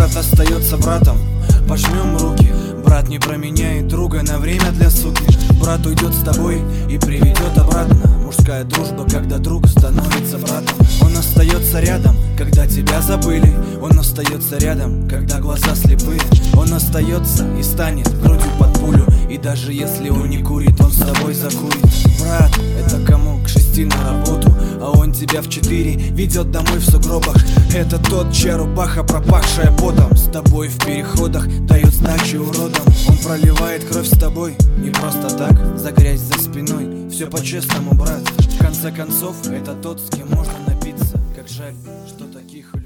брат остается братом. Пожмем руки, брат не променяет друга на время для суки. Брат уйдет с тобой и приведет обратно. Мужская дружба, когда друг становится братом. Он остается рядом, когда тебя забыли. Он остается рядом, когда глаза слепые. Он остается и станет грудью под пулю. И даже если он не курит, он с тобой закурит. Брат, это кому к 6 на работу, а он тебя в 4 ведет домой в сугробах. Это тот, чья рубаха, пропахшая потом, с тобой в переходах дает сдачи уродам. Он проливает кровь с тобой не просто так, за грязь за спиной. Все по-честному, брат. В конце концов, это тот, с кем можно напиться. Как жаль, что таких людей